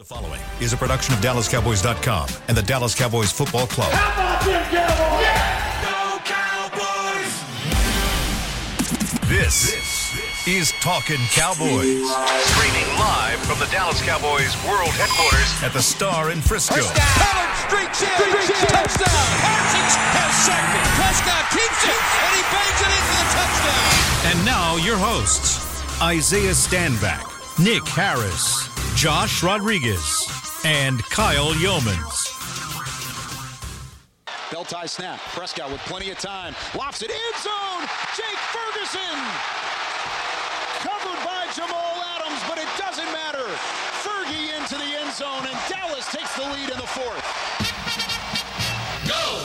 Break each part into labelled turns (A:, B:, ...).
A: The following is a production of DallasCowboys.com and the Dallas Cowboys Football Club.
B: How about them Cowboys?
A: Yeah! Go Cowboys! This is Talkin' Cowboys. Streaming live from the Dallas Cowboys World Headquarters at the Star in Frisco.
C: Pollard streaks in. Touchdown. Parsons has sacked it. Prescott keeps it, and he bangs it into the touchdown.
A: And now your hosts, Isaiah Stanback, Nick Harris, Josh Rodriguez, and Kyle Yeomans.
C: Bell tie snap. Prescott with plenty of time. Lofts it end zone. Jake Ferguson. Covered by Jamal Adams, but it doesn't matter. Fergie into the end zone, and Dallas takes the lead in the fourth.
D: Go!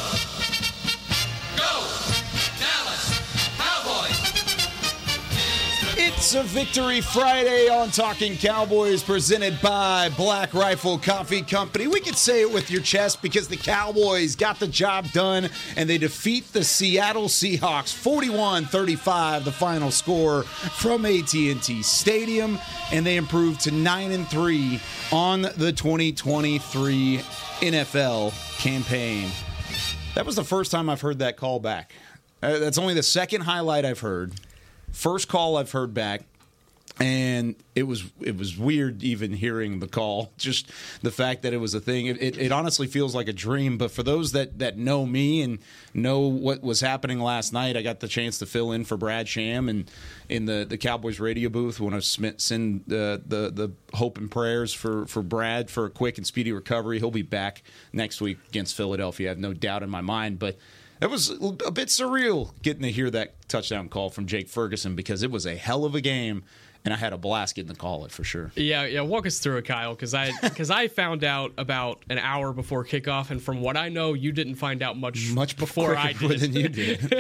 D: Dallas Cowboys!
C: It's a Victory Friday on Talking Cowboys, presented by Black Rifle Coffee Company. We could say it with your chest because the Cowboys got the job done and they defeat the Seattle Seahawks 41-35, the final score from AT&T Stadium, and they improved to 9-3 on the 2023 NFL campaign. That was the first time I've heard that call back. That's only the second highlight I've heard. First call I've heard back, and it was weird even hearing the call. Just the fact that it was a thing. It honestly feels like a dream. But for those that know me and know what was happening last night, I got the chance to fill in for Brad Sham and in the Cowboys radio booth. Want to send the hope and prayers for Brad for a quick and speedy recovery. He'll be back next week against Philadelphia. I have no doubt in my mind. But it was a bit surreal getting to hear that touchdown call from Jake Ferguson because it was a hell of a game, and I had a blast getting to call it for sure.
E: Yeah. Walk us through it, Kyle, because I found out about an hour before kickoff, and from what I know, you didn't find out much before I did.
C: Than you did.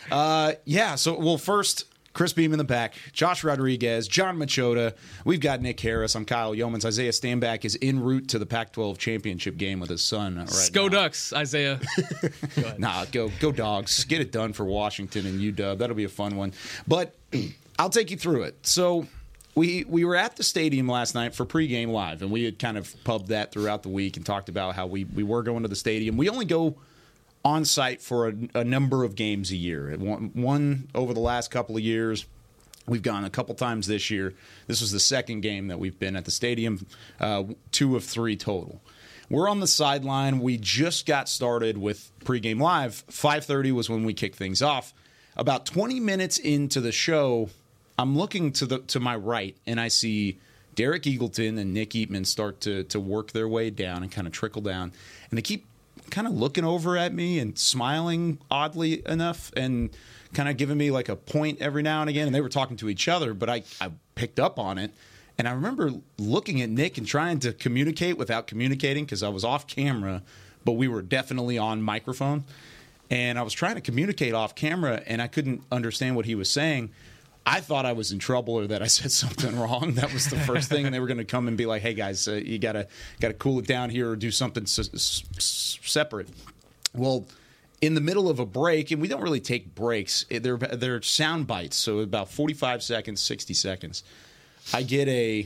C: First, Chris Beam in the back, Josh Rodriguez, John Machota. We've got Nick Harris. I'm Kyle Yeomans. Isaiah Stanback is en route to the Pac-12 championship game with his son
E: Go Ducks, Isaiah.
C: Go Dogs. Get it done for Washington and UW. That'll be a fun one. But I'll take you through it. So we were at the stadium last night for pregame live, and we had kind of pubbed that throughout the week and talked about how we were going to the stadium. We only go on site for a number of games a year. One over the last couple of years. We've gone a couple times this year. This was the second game that we've been at the stadium, 2 of 3 total. We're on the sideline. We just got started with pregame live. 5:30 was when we kicked things off. About 20 minutes into the show, I'm looking to my right, and I see Derek Eagleton and Nick Eatman start to work their way down and kind of trickle down. And they keep kind of looking over at me and smiling oddly enough and kind of giving me like a point every now and again. And they were talking to each other, but I picked up on it. And I remember looking at Nick and trying to communicate without communicating because I was off camera, but we were definitely on microphone. And I was trying to communicate off camera, and I couldn't understand what he was saying. I thought I was in trouble or that I said something wrong. That was the first thing, and they were going to come and be like, "Hey guys, you gotta cool it down here or do something separate." Well, in the middle of a break, and we don't really take breaks. They're sound bites, so about 45 seconds, 60 seconds. I get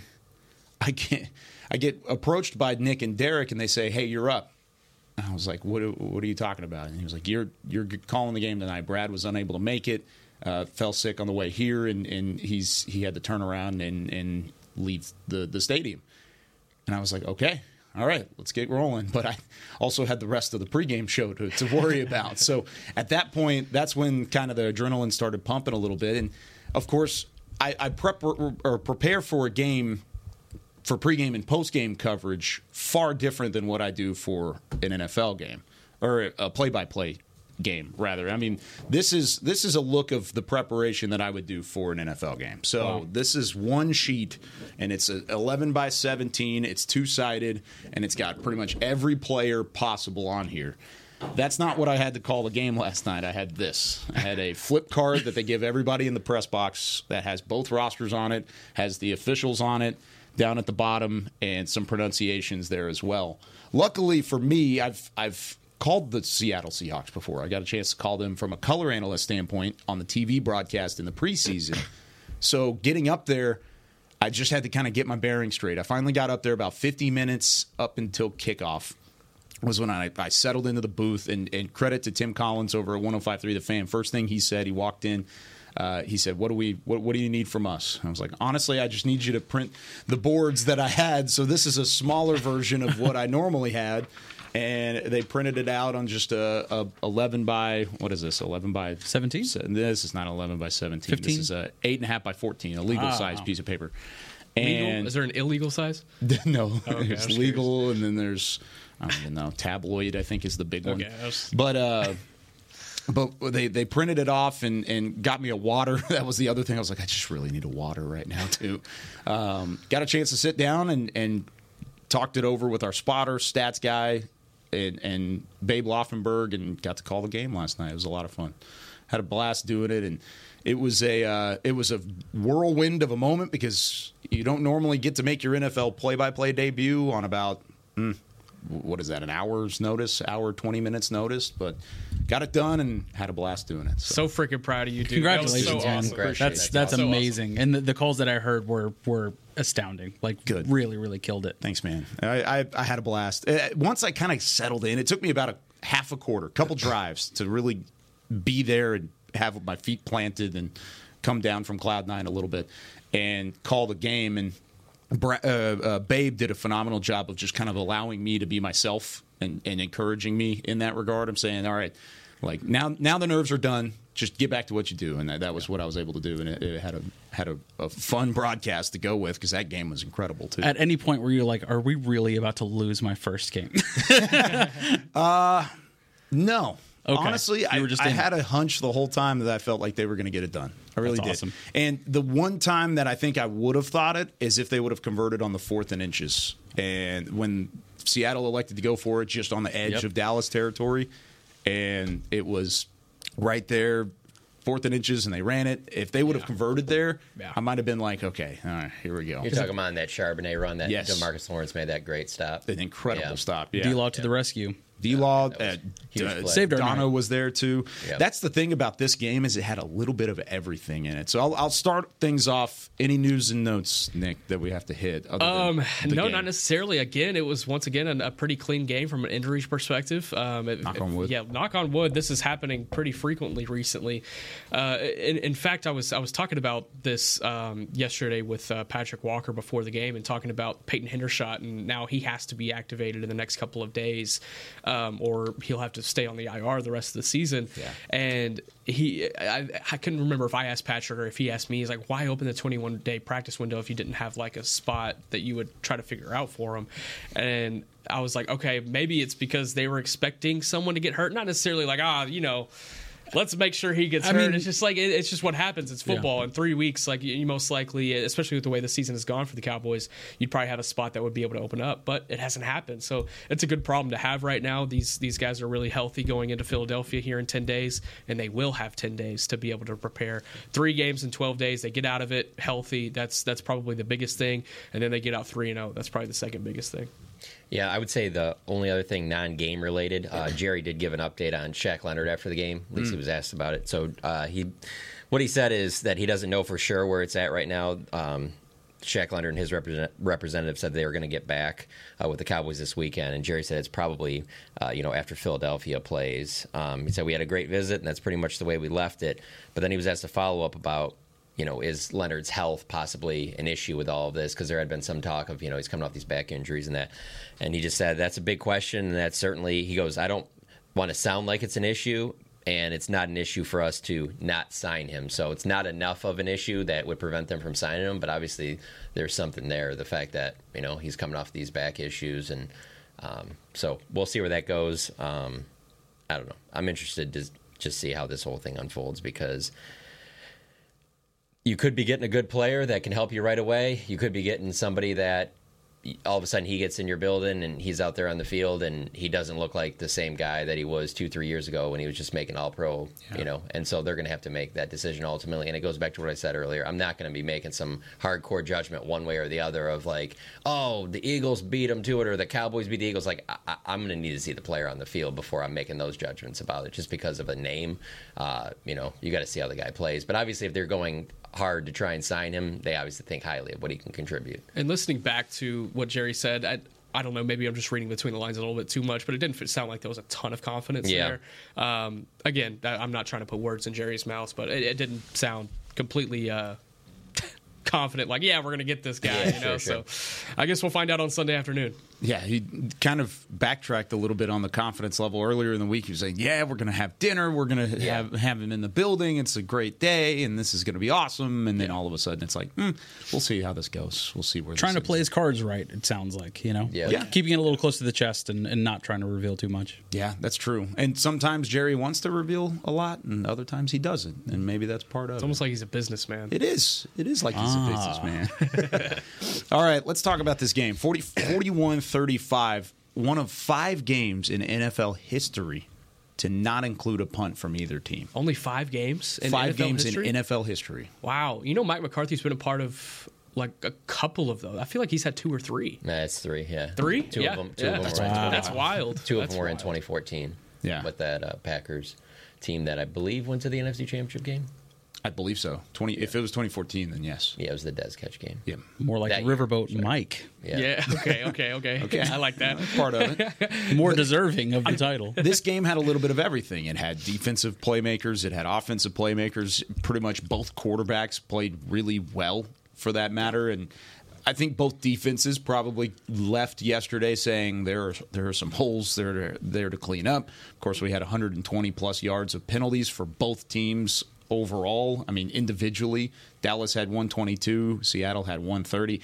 C: approached by Nick and Derek, and they say, "Hey, you're up." And I was like, "What are you talking about?" And he was like, "You're calling the game tonight. Brad was unable to make it. Fell sick on the way here, and he had to turn around and leave the stadium." And I was like, okay, all right, let's get rolling. But I also had the rest of the pregame show to worry about. So at that point, that's when kind of the adrenaline started pumping a little bit. And, of course, I prepare for a game, for pregame and postgame coverage, far different than what I do for an NFL game or a play-by-play game, rather. I mean, this is a look of the preparation that I would do for an NFL game. So wow. This is one sheet, and it's 11 by 17. It's two-sided, and it's got pretty much every player possible on here. That's not what I had to call the game last night. I had this. I had a flip card that they give everybody in the press box that has both rosters on it, has the officials on it down at the bottom, and some pronunciations there as well. Luckily for me, I've called the Seattle Seahawks before. I got a chance to call them from a color analyst standpoint on the TV broadcast in the preseason. So getting up there, I just had to kind of get my bearings straight. I finally got up there about 50 minutes up until kickoff was when I settled into the booth, and credit to Tim Collins over at 105.3 The Fan. First thing he said, he walked in, he said, what do you need from us? I was like, honestly, I just need you to print the boards that I had. So this is a smaller version of what I normally had. And they printed it out on just a 11 by, what is this, 11 by
B: 17?
C: This is not 11 by 17.
B: 15?
C: This is a 8.5 by 14, a legal size piece of paper.
E: Legal?
C: And
E: Is there an illegal size?
C: no,
E: Okay,
C: there's legal, and then there's, I don't even know, tabloid, I think is the big one. But they printed it off and got me a water. That was the other thing. I was like, I just really need a water right now, too. Got a chance to sit down and talked it over with our spotter, stats guy, and Babe Laufenberg, and got to call the game last night. It was a lot of fun. Had a blast doing it, and it was a whirlwind of a moment because you don't normally get to make your NFL play-by-play debut on about what is that, an hour's notice, 20 minutes notice, but got it done and had a blast doing it.
E: So freaking proud of you, dude.
B: Congratulations,
E: that
B: man.
E: was so awesome.
B: That's
E: So
B: amazing.
E: awesome.
B: And the calls that I heard were astounding. Like,
C: Good.
B: Really, really killed it.
C: Thanks, man. I had a blast. Once I kind of settled in, it took me about half a quarter, couple drives to really be there and have my feet planted and come down from Cloud 9 a little bit and call the game. And Babe did a phenomenal job of just kind of allowing me to be myself and encouraging me in that regard. I'm saying, all right, like now the nerves are done. Just get back to what you do, and that was what I was able to do, and it had a fun broadcast to go with because that game was incredible too.
B: At any point were you like, are we really about to lose my first game?
C: No.
B: Okay.
C: Honestly, I had a hunch the whole time that I felt like they were going to get it done. I really did.
B: Awesome.
C: And the one time that I think I would have thought it is if they would have converted on the 4th and inches. And when Seattle elected to go for it just on the edge of Dallas territory, and it was right there, 4th and inches, and they ran it. If they would have converted there, I might have been like, okay, all right, here we go.
F: You're talking about that Charbonnet run that
C: Yes.
F: DeMarcus Lawrence made that great stop.
C: An incredible stop. Yeah.
B: D-Law to the rescue.
C: D-Law,
F: huge play.
B: Saved our
C: Dono
B: night.
C: was there too.
F: Yep.
C: That's the thing about this game is it had a little bit of everything in it. So I'll start things off. Any news and notes, Nick, that we have to hit? Other than the
E: No,
C: game?
E: not necessarily. Again, it was once again a pretty clean game from an injuries perspective.
C: Knock on wood.
E: Yeah, knock on wood. This is happening pretty frequently recently. In fact, I was talking about this yesterday with Patrick Walker before the game, and talking about Peyton Hendershot, and now he has to be activated in the next couple of days, or he'll have to stay on the IR the rest of the season. Yeah. And I couldn't remember if I asked Patrick or if he asked me. He's like, why open the 21-day practice window if you didn't have like a spot that you would try to figure out for him? And I was like, okay, maybe it's because they were expecting someone to get hurt. Not necessarily like, let's make sure he gets hurt. Mean, it's just like it's just what happens. It's football. In 3 weeks, like you most likely, especially with the way the season has gone for the Cowboys, you'd probably have a spot that would be able to open up, but it hasn't happened. So it's a good problem to have right now. These guys are really healthy going into Philadelphia here in 10 days, and they will have 10 days to be able to prepare. 3 games in 12 days. They get out of it healthy. That's probably the biggest thing, and then they get out 3-0. That's probably the second biggest thing.
F: Yeah, I would say the only other thing non-game related, Jerry did give an update on Shaq Leonard after the game. At least he was asked about it. So what he said is that he doesn't know for sure where it's at right now. Shaq Leonard and his representative said they were going to get back with the Cowboys this weekend, and Jerry said it's probably after Philadelphia plays. He said we had a great visit, and that's pretty much the way we left it. But then he was asked to follow up about, is Leonard's health possibly an issue with all of this? Because there had been some talk of, he's coming off these back injuries and that. And he just said that's a big question, and that's certainly, he goes, I don't want to sound like it's an issue, and it's not an issue for us to not sign him. So it's not enough of an issue that would prevent them from signing him, but obviously there's something there, the fact that, he's coming off these back issues. And so we'll see where that goes. I don't know. I'm interested to just see how this whole thing unfolds, because you could be getting a good player that can help you right away. You could be getting somebody that all of a sudden he gets in your building and he's out there on the field and he doesn't look like the same guy that he was 2-3 years ago when he was just making All-Pro, And so they're going to have to make that decision ultimately. And it goes back to what I said earlier. I'm not going to be making some hardcore judgment one way or the other of like, oh, the Eagles beat them to it or the Cowboys beat the Eagles. Like, I'm going to need to see the player on the field before I'm making those judgments about it, just because of a name. You got to see how the guy plays. But obviously if they're going hard to try and sign him, they obviously think highly of what he can contribute.
E: And listening back to what Jerry said, I don't know, maybe I'm just reading between the lines a little bit too much, but it didn't sound like there was a ton of confidence there. Again, I'm not trying to put words in Jerry's mouth, but it didn't sound completely confident, like, yeah, we're going to get this guy,
F: Sure.
E: So I guess we'll find out on Sunday afternoon.
C: Yeah, he kind of backtracked a little bit on the confidence level earlier in the week. He was saying, yeah, we're going to have dinner. We're going to have him in the building. It's a great day, and this is going to be awesome. And then all of a sudden, it's like, we'll see how this goes. We'll see where
B: Trying to
C: this
B: play
C: is.
B: his cards right, it sounds like,
F: Yeah.
C: Yeah.
B: Keeping it a little close to the chest and not trying to reveal too much.
C: Yeah, that's true. And sometimes Jerry wants to reveal a lot, and other times he doesn't. And maybe that's part of
E: It's
C: it.
E: almost like he's a businessman.
C: It is. It is like he's a businessman. All right, let's talk about this game. 41-35, one of 5 games in NFL history to not include a punt from either team.
E: Only 5 games in
C: 5
E: NFL
C: games
E: history?
C: in NFL history.
E: Wow. You know, Mike McCarthy's been a part of like a couple of those. I feel like he's had 2 or 3.
F: Nah, it's 3, yeah.
E: 3?
F: Two
E: yeah.
F: of them.
E: Yeah,
F: Two of them
E: that's,
F: were in
E: that's wild.
F: 2 of
E: That's
F: them were in
E: wild.
F: 2014.
C: Yeah.
F: With that Packers team that I believe went to the NFC Championship game.
C: I believe so. If it was 2014, then yes.
F: Yeah, it was the Des Catch game.
C: Yeah.
B: More like
F: That year,
B: Riverboat Mike.
E: Yeah. Okay. I like that.
C: Part of it.
B: More deserving of the title.
C: This game had a little bit of everything. It had defensive playmakers. It had offensive playmakers. Pretty much both quarterbacks played really well, for that matter. And I think both defenses probably left yesterday saying there are some holes there to clean up. Of course, we had 120-plus yards of penalties for both teams overall. I mean, individually, Dallas had 122, Seattle had 130.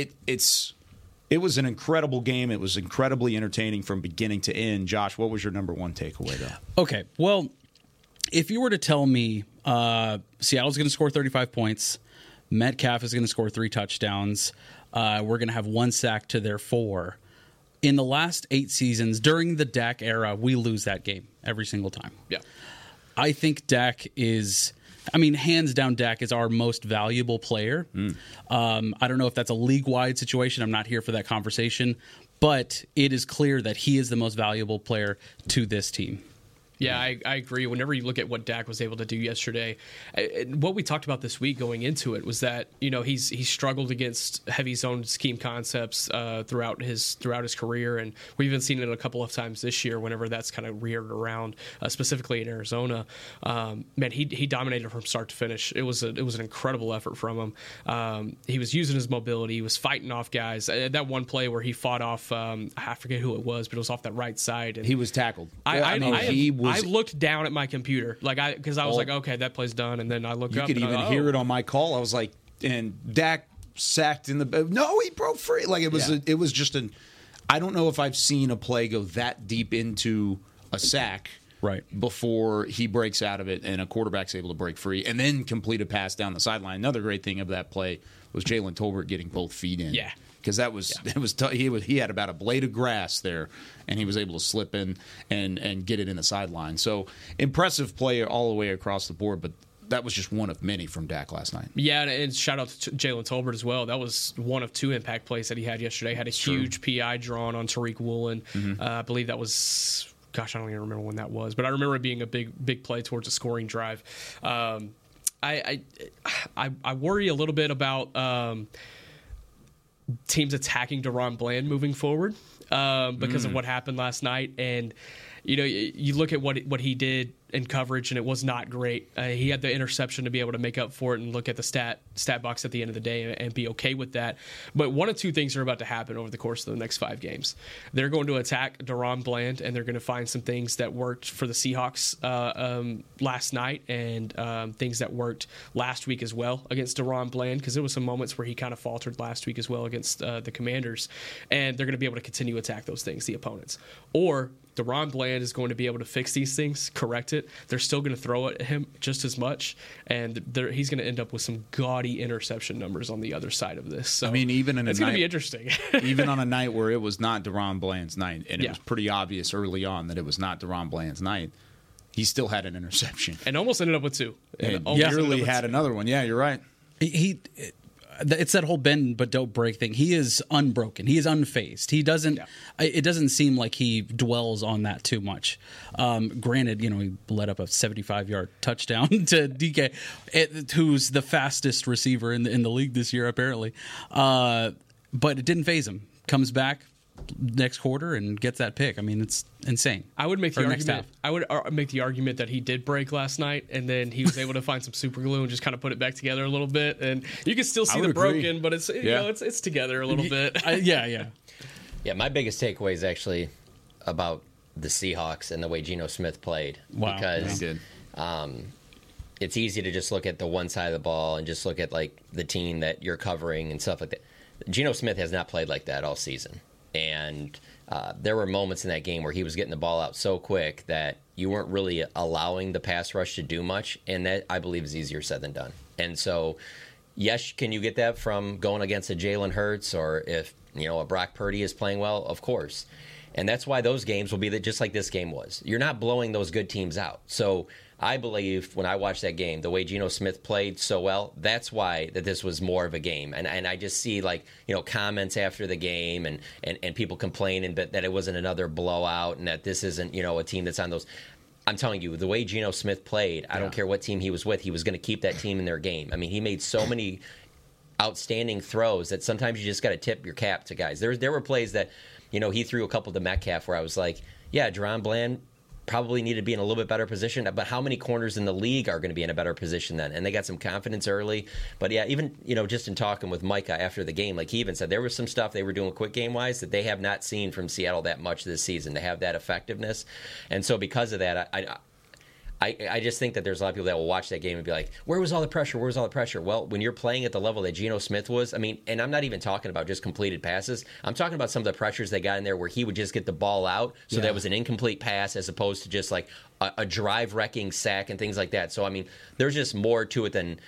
C: It was an incredible game. It was incredibly entertaining from beginning to end. Josh, what was your number one takeaway, though?
B: Okay, well, if you were to tell me Seattle's going to score 35 points, Metcalf is going to score 3 touchdowns, we're going to have 1 sack to their 4. In the last 8 seasons, during the Dak era, we lose that game every single time.
E: Yeah.
B: I think Dak is, hands down, Dak is our most valuable player. I don't know if that's a league-wide situation. I'm not here for that conversation. But it is clear that he is the most valuable player to this team.
E: Yeah, I agree. Whenever you look at what Dak was able to do yesterday, what we talked about this week going into it was that he's struggled against heavy zone scheme concepts throughout his career, and we've even seen it a couple of times this year. Whenever that's kind of reared around, specifically in Arizona, man, he dominated from start to finish. It was an incredible effort from him. He was using his mobility. He was fighting off guys. That one play where he fought off, I forget who it was, but it was off that right side. And
C: He was tackled.
E: I looked down at my computer, because I was like, okay, that play's done, and then I look
C: You
E: up.
C: could
E: and
C: even hear it on my call. I was like, and Dak sacked in the. No, he broke free. Like it was. It was just an. I don't know if I've seen a play go that deep into a sack.
B: Right.
C: Before he breaks out of it and a quarterback's able to break free and then complete a pass down the sideline. Another great thing of that play was Jalen Tolbert getting both feet in.
E: Yeah.
C: Because it was he had about a blade of grass there, and he was able to slip in and get it in the sideline. So impressive play all the way across the board, but that was just one of many from Dak last night.
E: Yeah, and shout out to Jalen Tolbert as well. That was one of 2 impact plays that he had yesterday. Had a huge PI drawn on Tariq Woolen. I believe that was, gosh, I don't even remember when that was, but I remember it being a big play towards a scoring drive. I worry a little bit about teams attacking DaRon Bland moving forward because of what happened last night. And you look at what he did in coverage, and it was not great. He had the interception to be able to make up for it and look at the stat box at the end of the day and be okay with that. But one of 2 things are about to happen over the course of the next 5 games. They're going to attack DaRon Bland, and they're going to find some things that worked for the Seahawks last night and things that worked last week as well against DaRon Bland, because there was some moments where he kind of faltered last week as well against the Commanders. And they're going to be able to continue to attack those things, the opponents. Or DaRon Bland is going to be able to fix these things, correct it. They're still going to throw at him just as much, and he's going to end up with some gaudy interception numbers on the other side of this. So,
C: even in
E: it's going to be interesting.
C: Even on a night where it was not DaRon Bland's night, and it
E: Yeah.
C: was pretty obvious early on that it was not DaRon Bland's night, he still had an interception.
E: And almost ended up with 2.
C: And
E: almost ended up
C: nearly
E: with
C: had
E: 2.
C: another one. Yeah, you're right.
B: it's that whole bend but don't break thing. He is unbroken. He is unfazed. He doesn't. It doesn't seem like he dwells on that too much. Granted, he led up a 75-yard touchdown to DK, who's the fastest receiver in the league this year apparently. But it didn't faze him. Comes back next quarter and gets that pick. I mean, it's insane.
E: I would make the argument. I would make the argument that he did break last night, and then he was able to find some super glue and just kind of put it back together a little bit. And you can still see the broken, but it's it's together a little bit.
B: Yeah.
F: My biggest takeaway is actually about the Seahawks and the way Geno Smith played.
B: Wow.
F: Because it's easy to just look at the one side of the ball and just look at like the team that you're covering and stuff like that. Geno Smith has not played like that all season. And there were moments in that game where he was getting the ball out so quick that you weren't really allowing the pass rush to do much. And that, I believe, is easier said than done. And so, yes, can you get that from going against a Jalen Hurts or if, a Brock Purdy is playing well? Of course. And that's why those games will be just like this game was. You're not blowing those good teams out. So I believe when I watched that game, the way Geno Smith played so well, that's why that this was more of a game. And I just see comments after the game and people complaining that it wasn't another blowout and that this isn't, a team that's on those. I'm telling you, the way Geno Smith played, I don't care what team he was with, he was going to keep that team in their game. I mean, he made so many outstanding throws that sometimes you just got to tip your cap to guys. There were plays that, he threw a couple to Metcalf where I was like, yeah, Deron Bland probably need to be in a little bit better position, but how many corners in the league are going to be in a better position then? And they got some confidence early. But yeah, even, just in talking with Micah after the game, like he even said there was some stuff they were doing quick game wise that they have not seen from Seattle that much this season to have that effectiveness. And so because of that, I just think that there's a lot of people that will watch that game and be like, where was all the pressure? Where was all the pressure? Well, when you're playing at the level that Geno Smith was, I mean, and I'm not even talking about just completed passes. I'm talking about some of the pressures they got in there where he would just get the ball out. So that was an incomplete pass as opposed to just like a drive-wrecking sack and things like that. So, I mean, there's just more to it than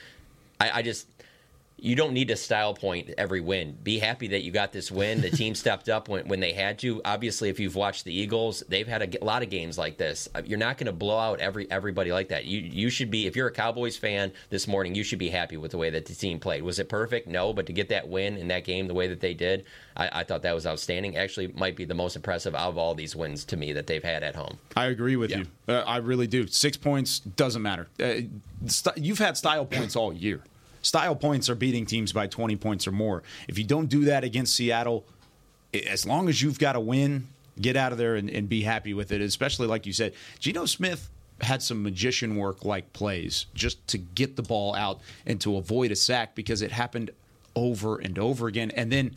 F: you don't need to style point every win. Be happy that you got this win. The team stepped up when they had to. Obviously, if you've watched the Eagles, they've had a lot of games like this. You're not going to blow out everybody like that. You should be, if you're a Cowboys fan this morning, you should be happy with the way that the team played. Was it perfect? No, but to get that win in that game the way that they did, I thought that was outstanding. Actually, might be the most impressive out of all these wins to me that they've had at home.
C: I agree with you. I really do. 6 points doesn't matter. You've had style points all year. Style points are beating teams by 20 points or more. If you don't do that against Seattle, as long as you've got a win, get out of there and be happy with it, especially like you said. Geno Smith had some magician work-like plays just to get the ball out and to avoid a sack because it happened over and over again. And then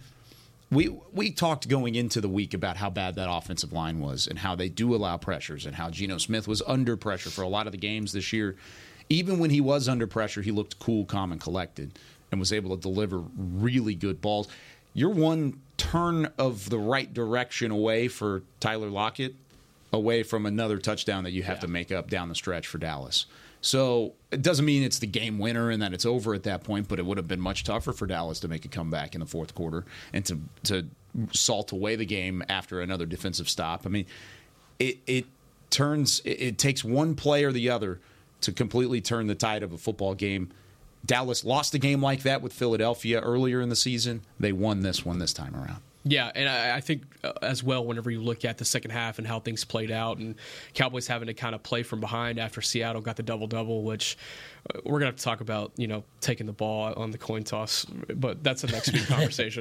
C: we talked going into the week about how bad that offensive line was and how they do allow pressures and how Geno Smith was under pressure for a lot of the games this year. Even when he was under pressure, he looked cool, calm, and collected and was able to deliver really good balls. You're one turn of the right direction away for Tyler Lockett, away from another touchdown that you have to make up down the stretch for Dallas. So it doesn't mean it's the game winner and that it's over at that point, but it would have been much tougher for Dallas to make a comeback in the fourth quarter and to salt away the game after another defensive stop. I mean, it takes one play or the other to completely turn the tide of a football game. Dallas lost a game like that with Philadelphia earlier in the season. They won this one this time around.
E: Yeah, and I think as well, whenever you look at the second half and how things played out and Cowboys having to kind of play from behind after Seattle got the double-double, which we're going to have to talk about, taking the ball on the coin toss, but that's a next week conversation.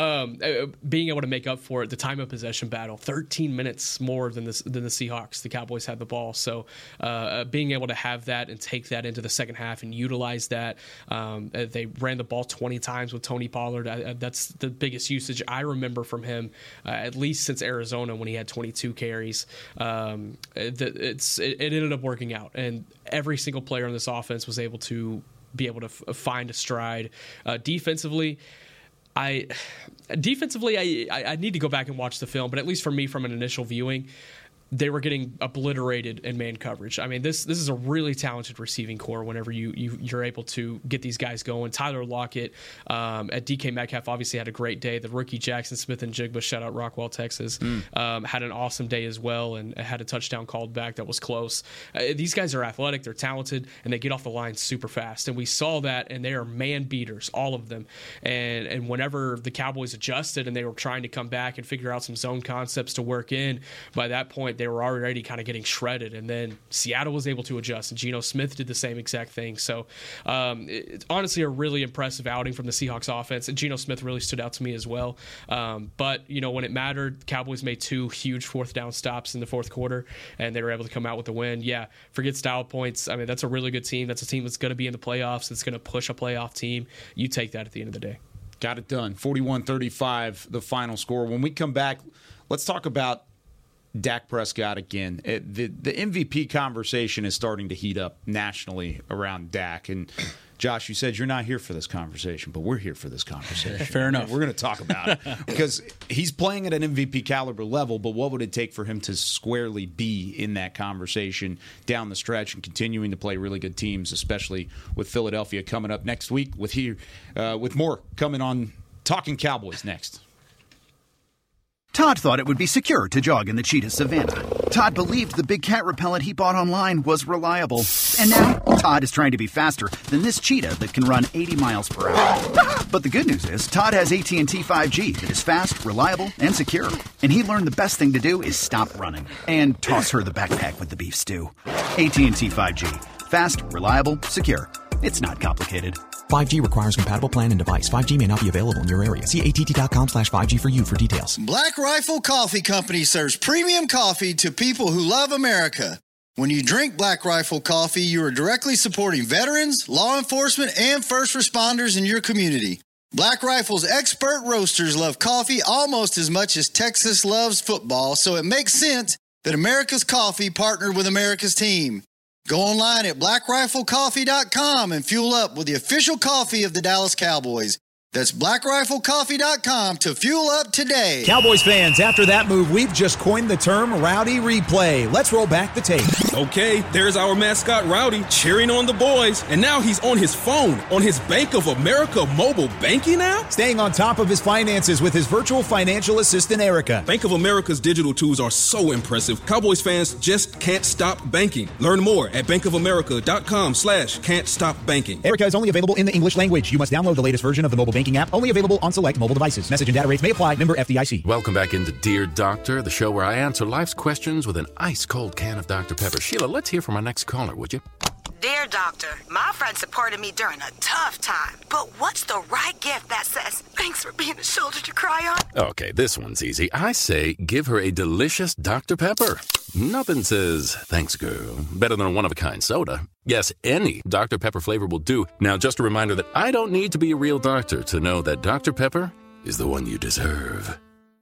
E: Being able to make up for it, the time of possession battle, 13 minutes more than the Seahawks. The Cowboys had the ball. So being able to have that and take that into the second half and utilize that. They ran the ball 20 times with Tony Pollard. That's the biggest usage I remember from him, at least since Arizona when he had 22 carries. It ended up working out, and every single player on this offense was able to find a stride. Defensively, I need to go back and watch the film, but at least for me, from an initial viewing, they were getting obliterated in man coverage. I mean, this is a really talented receiving core whenever you're able to get these guys going. Tyler Lockett at DK Metcalf obviously had a great day. The rookie Jackson Smith and Jigba, shout out Rockwall, Texas, had an awesome day as well and had a touchdown called back that was close. These guys are athletic, they're talented, and they get off the line super fast. And we saw that, and they are man beaters, all of them. And whenever the Cowboys adjusted and they were trying to come back and figure out some zone concepts to work in, by that point, they were already kind of getting shredded. And then Seattle was able to adjust, and Geno Smith did the same exact thing. So it's honestly a really impressive outing from the Seahawks offense. And Geno Smith really stood out to me as well. But, when it mattered, the Cowboys made 2 huge fourth down stops in the fourth quarter, and they were able to come out with the win. Yeah, forget style points. I mean, that's a really good team. That's a team that's going to be in the playoffs. That's going to push a playoff team. You take that at the end of the day.
C: Got it done. 41-35, the final score. When we come back, let's talk about Dak Prescott again. The MVP conversation is starting to heat up nationally around Dak. And Josh, you said you're not here for this conversation, but we're here for this conversation.
B: Fair enough.
C: We're going to talk about it because he's playing at an MVP caliber level, but what would it take for him to squarely be in that conversation down the stretch and continuing to play really good teams, especially with Philadelphia coming up next week with more coming on Talking Cowboys next.
G: Todd thought it would be secure to jog in the cheetah savanna. Todd believed the big cat repellent he bought online was reliable. And now, Todd is trying to be faster than this cheetah that can run 80 miles per hour. But the good news is, Todd has AT&T 5G that is fast, reliable, and secure. And he learned the best thing to do is stop running and toss her the backpack with the beef stew. AT&T 5G. Fast, reliable, secure. It's not complicated.
H: 5G requires compatible plan and device. 5G may not be available in your area. See att.com/5G for you for details.
I: Black Rifle Coffee Company serves premium coffee to people who love America. When you drink Black Rifle coffee, you are directly supporting veterans, law enforcement, and first responders in your community. Black Rifle's expert roasters love coffee almost as much as Texas loves football, so it makes sense that America's Coffee partnered with America's team. Go online at blackriflecoffee.com and fuel up with the official coffee of the Dallas Cowboys. That's blackriflecoffee.com to fuel up today.
J: Cowboys fans, after that move, we've just coined the term Rowdy Replay. Let's roll back the tape.
K: Okay, there's our mascot Rowdy cheering on the boys. And now he's on his phone, on his Bank of America mobile banking app?
J: Staying on top of his finances with his virtual financial assistant, Erica.
K: Bank of America's digital tools are so impressive. Cowboys fans just can't stop banking. Learn more at bankofamerica.com/can't stop banking.
J: Erica is only available in the English language. You must download the latest version of the mobile banking app, only available on select mobile devices. Message and data rates may apply. Member FDIC.
L: Welcome back into Dear Doctor, the show where I answer life's questions with an ice-cold can of Dr. Pepper. Sheila, let's hear from our next caller, would you?
M: Dear Doctor, my friend supported me during a tough time, but what's the right gift that says, thanks for being a shoulder to cry on?
L: Okay, this one's easy. I say give her a delicious Dr. Pepper. Nothing says, thanks, girl, better than a one-of-a-kind soda. Yes, any Dr. Pepper flavor will do. Now, just a reminder that I don't need to be a real doctor to know that Dr. Pepper is the one you deserve.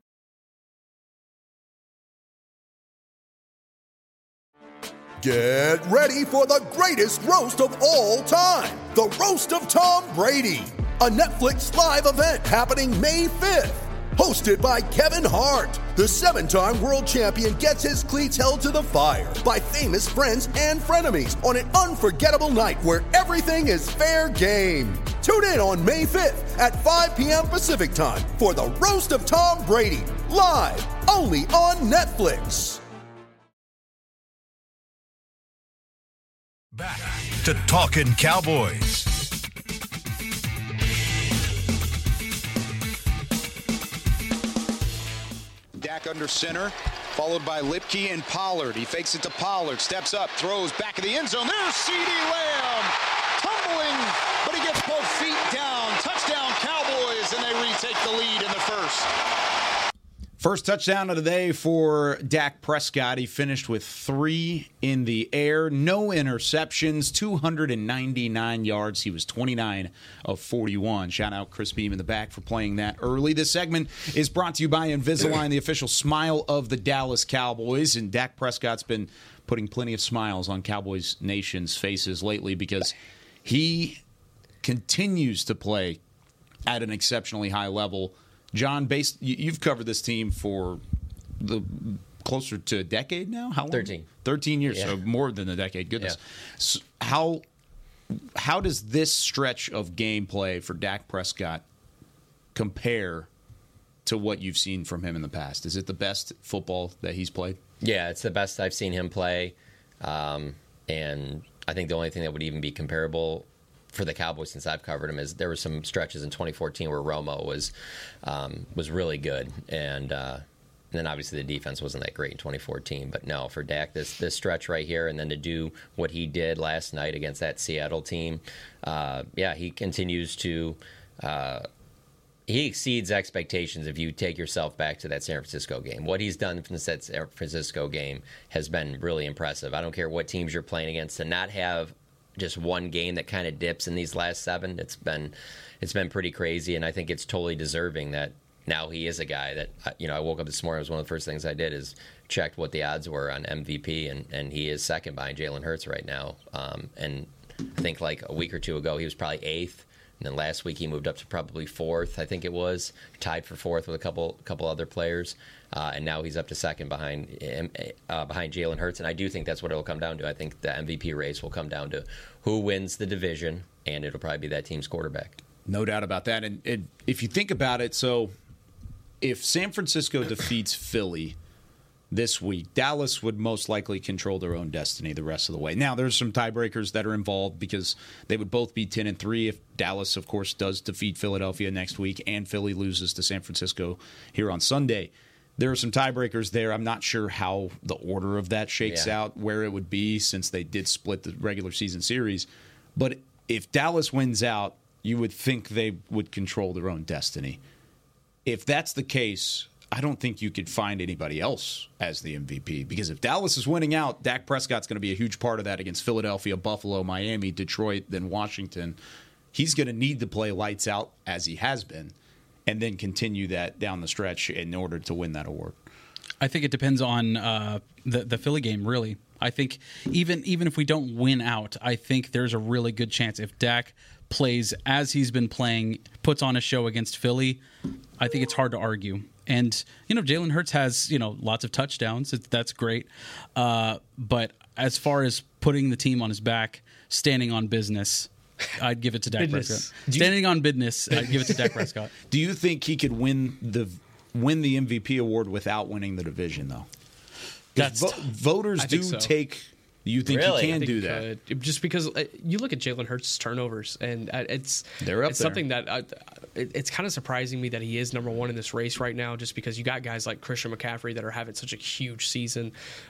N: Get ready for the greatest roast of all time, the Roast of Tom Brady, a Netflix live event happening May 5th. Hosted by Kevin Hart, the 7-time world champion gets his cleats held to the fire by famous friends and frenemies on an unforgettable night where everything is fair game. Tune in on May 5th at 5 p.m. Pacific time for the Roast of Tom Brady, live only on Netflix.
A: Back to Talking Cowboys.
O: Dak under center, followed by Lipke and Pollard. He fakes it to Pollard, steps up, throws back of the end zone. There's CeeDee Lamb, tumbling, but he gets both feet down. Touchdown Cowboys, and they retake the lead in the first.
C: First touchdown of the day for Dak Prescott. He finished with 3 in the air, no interceptions, 299 yards. He was 29 of 41. Shout out Chris Beam in the back for playing that early. This segment is brought to you by Invisalign, the official smile of the Dallas Cowboys. And Dak Prescott's been putting plenty of smiles on Cowboys Nation's faces lately because he continues to play at an exceptionally high level. John, you've covered this team for closer to a decade now. How long?
F: 13
C: years,
F: Yeah.
C: so more than a decade. Goodness. So how does this stretch of gameplay for Dak Prescott compare to what you've seen from him in the past? Is it the best football that he's played?
F: Yeah, it's the best I've seen him play. And I think the only thing that would even be comparable for the Cowboys since I've covered him is there were some stretches in 2014 where Romo was really good. And then obviously the defense wasn't that great in 2014. But no, for Dak, this stretch right here, and then to do what he did last night against that Seattle team, he continues to he exceeds expectations if you take yourself back to that San Francisco game. What he's done from the San Francisco game has been really impressive. I don't care what teams you're playing against, to not have just one game that kind of dips in these last 7, it's been pretty crazy, and I think it's totally deserving that now he is a guy that, I woke up this morning, it was one of the first things I did is checked what the odds were on MVP, and he is second behind Jalen Hurts right now. And I think like a week or two ago, he was probably 8th. And then last week he moved up to probably 4th, I think it was, tied for 4th with a couple other players, and now he's up to second behind Jalen Hurts. And I do think that's what it'll come down to. I think the MVP race will come down to who wins the division, and it'll probably be that team's quarterback.
C: No doubt about that. And if you think about it, so if San Francisco defeats Philly this week, Dallas would most likely control their own destiny the rest of the way. Now, there's some tiebreakers that are involved because they would both be 10-3 if Dallas, of course, does defeat Philadelphia next week and Philly loses to San Francisco here on Sunday. There are some tiebreakers there. I'm not sure how the order of that shakes out, where it would be since they did split the regular season series. But if Dallas wins out, you would think they would control their own destiny. If that's the case, I don't think you could find anybody else as the MVP, because if Dallas is winning out, Dak Prescott's going to be a huge part of that against Philadelphia, Buffalo, Miami, Detroit, then Washington. He's going to need to play lights out as he has been and then continue that down the stretch in order to win that award.
B: I think it depends on the Philly game, really. I think even if we don't win out, I think there's a really good chance if Dak plays as he's been playing, puts on a show against Philly, I think it's hard to argue. And, Jalen Hurts has, lots of touchdowns. That's great. But as far as putting the team on his back, standing on business, I'd give it to Dak Prescott. Standing on business, I'd give it to Dak Prescott.
C: Do you think he could win the MVP award without winning the division, though? Voters do take. You think he can do that?
E: Just because you look at Jalen Hurts' turnovers, and it's something that it's kind of surprising me that he is number one in this race right now, just because you got guys like Christian McCaffrey that are having such a huge season.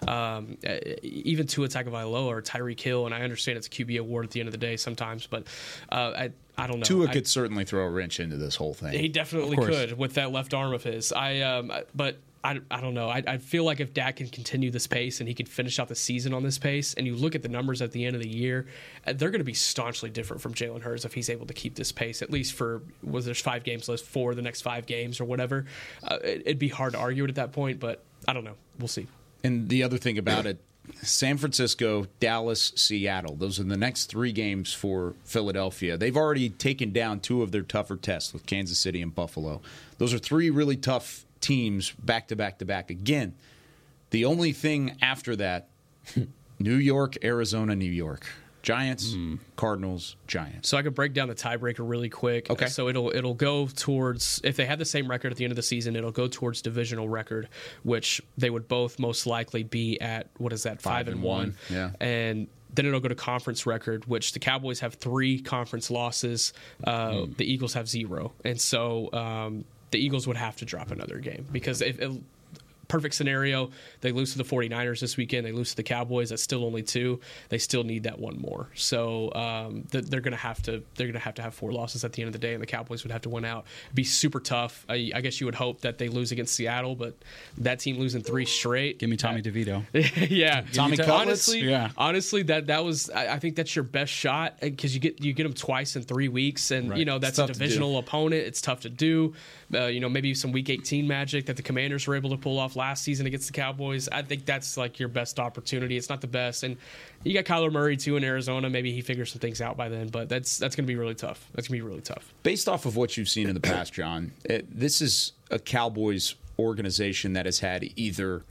E: Even Tua Tagovailoa or Tyreek Hill, and I understand it's a QB award at the end of the day sometimes, but I don't know.
C: Tua could certainly throw a wrench into this whole thing.
E: He definitely could with that left arm of his. But I don't know. I feel like if Dak can continue this pace and he can finish out the season on this pace, and you look at the numbers at the end of the year, they're going to be staunchly different from Jalen Hurts if he's able to keep this pace, at least there's 5 games left for the next 5 games or whatever. It'd be hard to argue it at that point, but I don't know. We'll see.
C: And the other thing about it, San Francisco, Dallas, Seattle, those are the next 3 games for Philadelphia. They've already taken down 2 of their tougher tests with Kansas City and Buffalo. Those are 3 really tough teams back to back to back. Again, the only thing after that, New York, Arizona, New York. Giants, Cardinals, Giants.
E: So I could break down the tiebreaker really quick.
C: Okay.
E: So it'll go towards, if they had the same record at the end of the season, it'll go towards divisional record, which they would both most likely be at, 5-1.
C: Yeah.
E: And then it'll go to conference record, which the Cowboys have 3 conference losses. The Eagles have 0. And so the Eagles would have to drop another game, because perfect scenario, they lose to the 49ers this weekend, they lose to the Cowboys, that's still only 2. They still need that one more. So they're going to have to have 4 losses at the end of the day, and the Cowboys would have to win out. It'd be super tough. I guess you would hope that they lose against Seattle, but that team losing 3 straight.
B: Give me Tommy DeVito.
E: Yeah.
C: Tommy Cutlets?
E: Honestly, that was, I think that's your best shot, because you get them twice in 3 weeks, and that's a divisional opponent. It's tough to do. Maybe some Week 18 magic that the Commanders were able to pull off last season against the Cowboys. I think that's like your best opportunity. It's not the best, and you got Kyler Murray too in Arizona. Maybe he figures some things out by then, but that's going to be really tough. That's going to be really tough.
C: Based off of what you've seen in the past, John, this is a Cowboys organization that has had either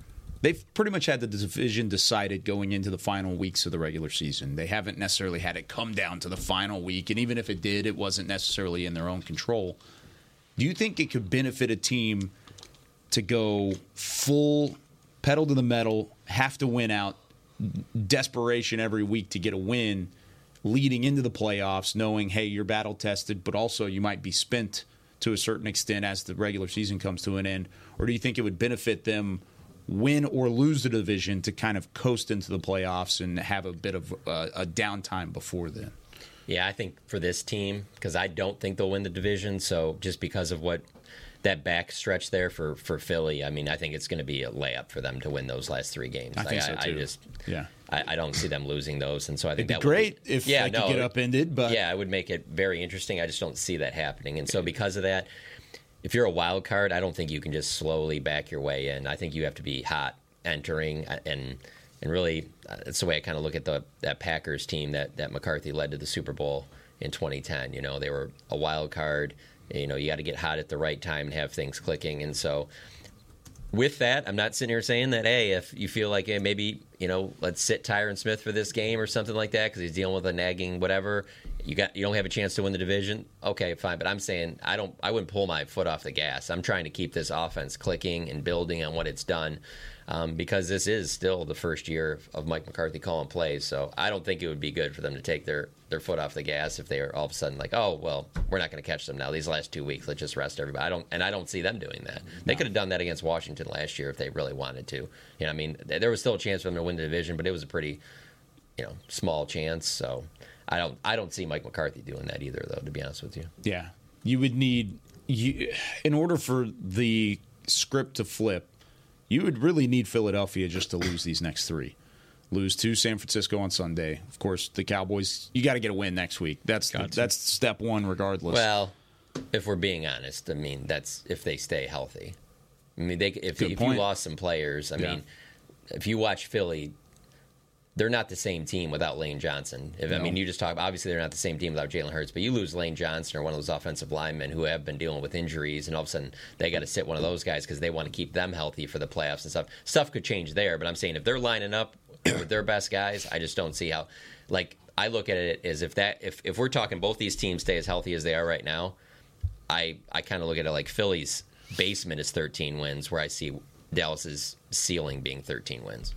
C: they've pretty much had the division decided going into the final weeks of the regular season. They haven't necessarily had it come down to the final week, and even if it did, it wasn't necessarily in their own control. Do you think it could benefit a team to go full pedal to the metal, have to win out, desperation every week to get a win, leading into the playoffs, knowing, hey, you're battle-tested, but also you might be spent to a certain extent as the regular season comes to an end? Or do you think it would benefit them win or lose the division to kind of coast into the playoffs and have a bit of a downtime before then?
F: Yeah, I think for this team, because I don't think they'll win the division, so just because of what that back stretch there for Philly, I mean, I think it's going to be a layup for them to win those last 3 games.
C: I think so, too.
F: I don't see them losing those, and so I think
C: it'd be great if they could get upended. But
F: yeah, it would make it very interesting. I just don't see that happening, and so because of that, if you're a wild card, I don't think you can just slowly back your way in. I think you have to be hot entering, and really, that's the way I kind of look at that Packers team that McCarthy led to the Super Bowl in 2010. You know, they were a wild card. You know, you got to get hot at the right time and have things clicking, and so with that, I'm not sitting here saying that, hey, if you feel like, hey, maybe, you know, let's sit Tyron Smith for this game or something like that because he's dealing with a nagging whatever. You don't have a chance to win the division. Okay, fine. But I'm saying I wouldn't pull my foot off the gas. I'm trying to keep this offense clicking and building on what it's done because this is still the first year of Mike McCarthy calling plays. So I don't think it would be good for them to take their foot off the gas if they are all of a sudden like, oh, well, we're not going to catch them now. These last 2 weeks, let's just rest everybody. I don't see them doing that. They could have done that against Washington last year if they really wanted to. You know, I mean, there was still a chance for them to win the division, but it was a pretty, you know, small chance. So I don't see Mike McCarthy doing that either, though, to be honest with you.
C: Yeah. You would need, in order for the script to flip, you would really need Philadelphia just to lose these next 3. Lose to San Francisco on Sunday. Of course, the Cowboys, you got to get a win next week. That's step one regardless.
F: Well, if we're being honest, I mean, that's if they stay healthy. I mean, if you lost some players, I mean, if you watch Philly, they're not the same team without Lane Johnson. I mean, you just talk, obviously they're not the same team without Jalen Hurts, but you lose Lane Johnson or one of those offensive linemen who have been dealing with injuries, and all of a sudden they got to sit one of those guys because they want to keep them healthy for the playoffs and stuff. Stuff could change there, but I'm saying if they're lining up with their best guys, I just don't see how. Like, I look at it as if we're talking both these teams stay as healthy as they are right now, I kind of look at it like Philly's basement is 13 wins, where I see Dallas's ceiling being 13 wins.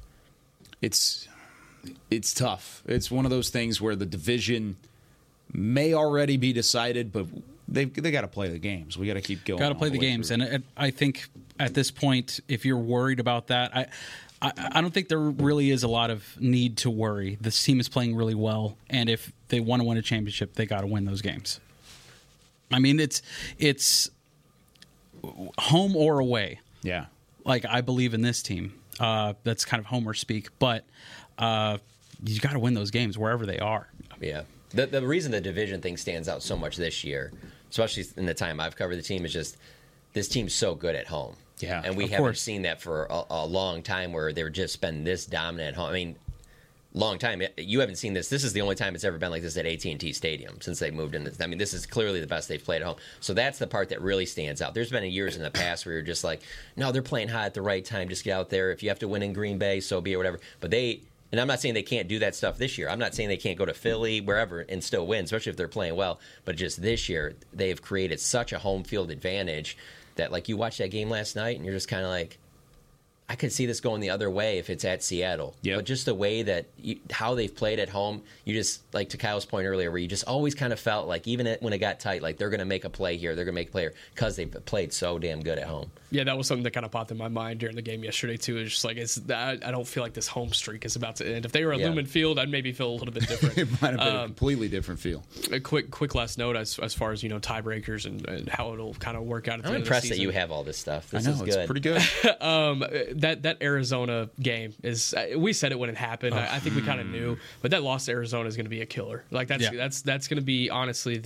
C: It's tough. It's one of those things where the division may already be decided, but they got to play the games. We got to keep going.
B: Got to play the games, and I think at this point, if you're worried about that, I don't think there really is a lot of need to worry. This team is playing really well, and if they want to win a championship, they got to win those games. I mean, it's home or away.
C: Yeah.
B: Like, I believe in this team. That's kind of Homer speak, but you got to win those games wherever they are.
F: Yeah. The reason the division thing stands out so much this year, especially in the time I've covered the team, is just this team's so good at home.
C: Yeah,
F: and we haven't seen that for a long time where they've just been this dominant at home. I mean, long time. You haven't seen this. This is the only time it's ever been like this at AT&T Stadium since they moved in. I mean, this is clearly the best they've played at home. So that's the part that really stands out. There's been years in the past where you're just like, no, they're playing hot at the right time. Just get out there. If you have to win in Green Bay, so be it, whatever. But and I'm not saying they can't do that stuff this year. I'm not saying they can't go to Philly, wherever, and still win, especially if they're playing well. But just this year, they have created such a home field advantage that, like, you watched that game last night, and you're just kind of like, I could see this going the other way if it's at Seattle. Yep. But just the way that how they've played at home, you just, like to Kyle's point earlier, where you just always kind of felt like, even when it got tight, like they're going to make a play here, they're going to make a play here, because they've played so damn good at home.
E: Yeah, that was something that kind of popped in my mind during the game yesterday, too. It's just like, I don't feel like this home streak is about to end. If they were at Lumen Field, I'd maybe feel a little bit different.
C: It might have been a completely different feel.
E: A quick last note as far as, tiebreakers and how it'll kind of work out at the end of the season.
F: I'm impressed that you have all this stuff. This
C: I know,
F: is good.
C: It's pretty good.
E: That Arizona game is, we said it when it happened. I think we kind of knew, but that loss to Arizona is going to be a killer. Like, that's going to be, honestly,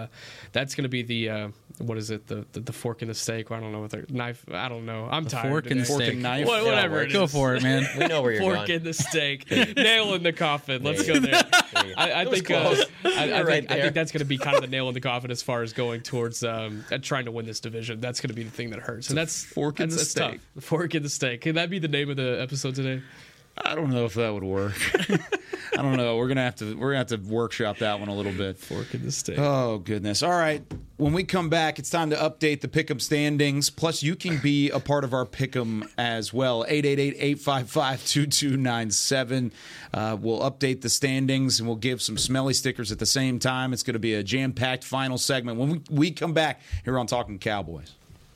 E: what is it? The fork in the steak? I don't know what the knife. I don't know. I'm tired.
B: Fork in the steak.
C: And knife.
E: Whatever it is.
B: Go for it, man.
F: We know where you're
E: fork
F: going.
E: in the steak. Nail in the coffin. Let's go there. I
F: It was
E: think
F: close.
E: I
F: Right there.
E: think that's going to be kind of the nail in the coffin as far as going towards trying to win this division. That's going to be the thing that hurts, and that's
C: fork in the
E: that's
C: steak.
E: tough. The fork in the steak. Can that be the name of the episode today?
C: I don't know if that would work. I don't know. We're gonna have to workshop that one a little bit.
E: Fork in the steak.
C: Oh goodness! All right. When we come back, it's time to update the Pick'em standings. Plus, you can be a part of our Pick'em as well. 888-855-2297. We'll update the standings and we'll give some smelly stickers at the same time. It's going to be a jam-packed final segment when we come back here on Talking Cowboys.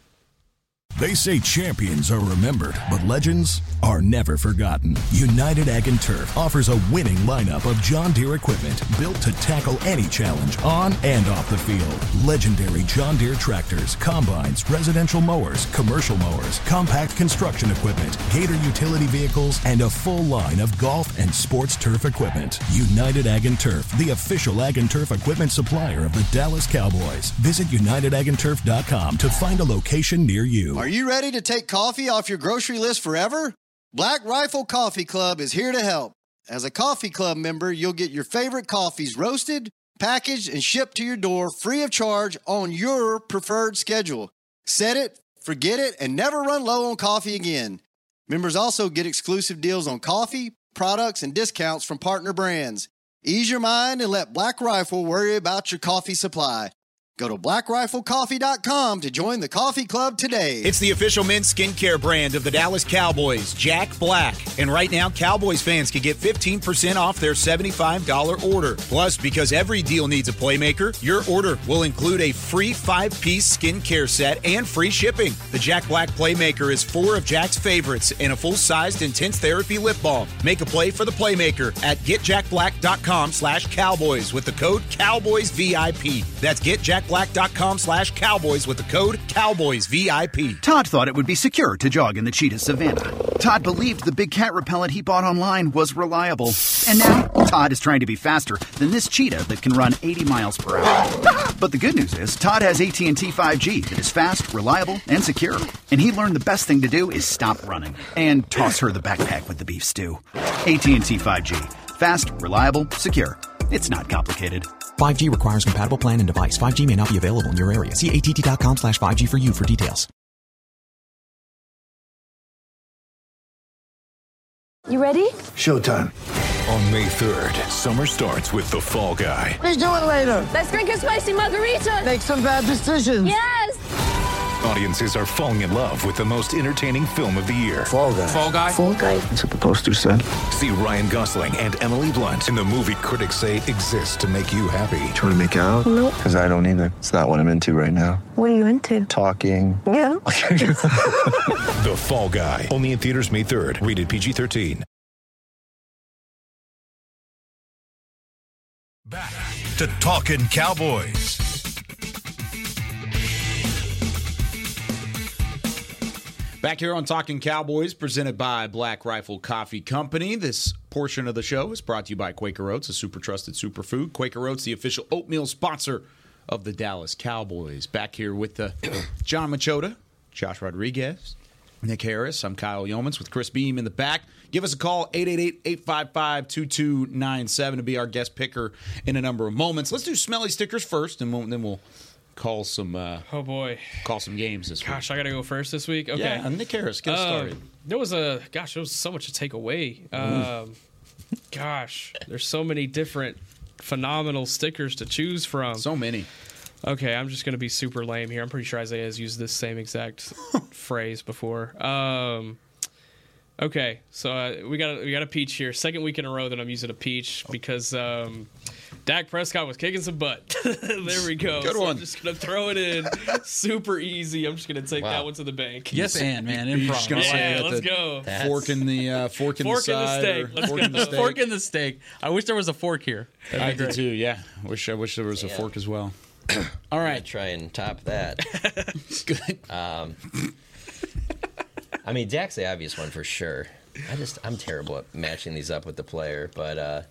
A: They say champions are remembered, but legends are never forgotten. United Ag and Turf offers a winning lineup of John Deere equipment built to tackle any challenge on and off the field. Legendary John Deere tractors, combines, residential mowers, commercial mowers, compact construction equipment, Gator utility vehicles, and a full line of golf and sports turf equipment. United Ag and Turf, the official Ag and Turf equipment supplier of the Dallas Cowboys. Visit UnitedAgAndTurf.com to find a location near you.
I: Are you ready to take coffee off your grocery list forever? Black Rifle Coffee Club is here to help. As a coffee club member, you'll get your favorite coffees roasted, packaged, and shipped to your door free of charge on your preferred schedule. Set it, forget it, and never run low on coffee again. Members also get exclusive deals on coffee, products, and discounts from partner brands. Ease your mind and let Black Rifle worry about your coffee supply. Go to blackriflecoffee.com to join the coffee club today.
J: It's the official men's skincare brand of the Dallas Cowboys, Jack Black. And right now, Cowboys fans can get 15% off their $75 order. Plus, because every deal needs a playmaker, your order will include a free 5-piece skincare set and free shipping. The Jack Black Playmaker is 4 of Jack's favorites and a full-sized intense therapy lip balm. Make a play for the Playmaker at getjackblack.com/Cowboys with the code CowboysVIP. That's getjackblack.com/Cowboys with the code CowboysVIP.
G: Todd thought it would be secure to jog in the cheetah savanna. Todd believed the big cat repellent he bought online was reliable. And now, Todd is trying to be faster than this cheetah that can run 80 miles per hour. But the good news is, Todd has AT&T 5G that is fast, reliable, and secure. And he learned the best thing to do is stop running and toss her the backpack with the beef stew. AT&T 5G. Fast, reliable, secure. It's not complicated.
H: 5G requires compatible plan and device. 5G may not be available in your area. See att.com/5G for you for details.
P: You ready?
A: Showtime. On May 3rd, summer starts with The Fall Guy.
P: Let's do it later. Let's drink a spicy margarita. Make some bad decisions. Yes.
A: Audiences are falling in love with the most entertaining film of the year.
Q: Fall Guy.
A: Fall Guy?
P: Fall Guy.
Q: That's what the poster said.
A: See Ryan Gosling and Emily Blunt in the movie critics say exists to make you happy.
Q: Trying to make it out?
P: Nope.
Q: Because I don't either. It's not what I'm into right now.
P: What are you into?
Q: Talking.
P: Yeah.
A: The Fall Guy. Only in theaters May 3rd. Rated PG-13. Back to Talking Cowboys.
C: Back here on Talking Cowboys, presented by Black Rifle Coffee Company. This portion of the show is brought to you by Quaker Oats, a super trusted superfood. Quaker Oats, the official oatmeal sponsor of the Dallas Cowboys. Back here with John Machota, Josh Rodriguez, Nick Harris. I'm Kyle Yeomans with Chris Beam in the back. Give us a call, 888-855-2297 to be our guest picker in a number of moments. Let's do smelly stickers first, and then we'll call some
E: oh boy,
C: call some games this week.
E: Gosh, I gotta go first this week. Okay,
C: yeah, Nick Harris, get us started.
E: There was so much to take away. Gosh, there's so many different phenomenal stickers to choose from.
C: So many.
E: Okay, I'm just gonna be super lame here. I'm pretty sure Isaiah has used this same exact phrase before. Okay, so we got a peach here. Second week in a row that I'm using a peach because Dak Prescott was kicking some butt. There we go.
C: Good one.
E: I'm just going to throw it in. Super easy. I'm just going to take that one to the bank.
B: Yes, and man,
C: You're just gonna say
E: Yeah, let's
C: the
E: go.
C: Fork in the side.
B: Fork in the steak. Fork in the steak. I wish there was a fork here.
C: I do too. Yeah, I wish there was a fork as well.
F: All right, try and top that.
C: Good.
F: I mean, Dak's the obvious one for sure. I'm terrible at matching these up with the player, but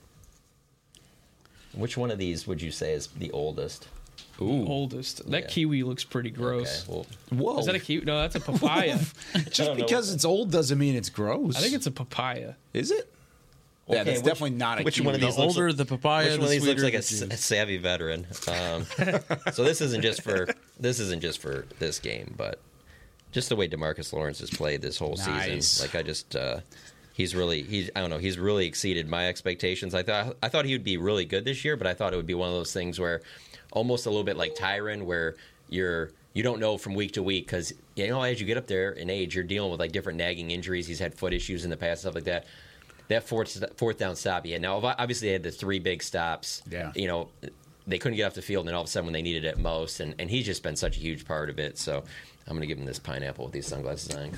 F: which one of these would you say is the oldest?
C: Ooh.
E: Oldest. That kiwi looks pretty gross.
F: Okay,
C: whoa.
E: Is that a kiwi? No, that's a papaya.
C: Just because it's old doesn't mean it's gross.
E: I think it's a papaya.
C: Is it? Yeah, that's definitely not a
F: which
C: kiwi.
F: one of these
B: The older the papaya,
F: which
B: the
F: one of these looks
B: sweeter
F: like
B: the
F: a
B: juice.
F: savvy veteran? So this isn't just for this game, but just the way DeMarcus Lawrence has played this whole
C: Nice.
F: season. Like he's really exceeded my expectations. I thought he would be really good this year, but I thought it would be one of those things where almost a little bit like Tyron, where you don't know from week to week because as you get up there in age, you're dealing with like different nagging injuries. He's had foot issues in the past, stuff like that. That fourth down stop, now obviously they had the 3 big stops.
C: Yeah,
F: they couldn't get off the field, and then all of a sudden when they needed it most, and he's just been such a huge part of it. So I'm going to give him this pineapple with these sunglasses on.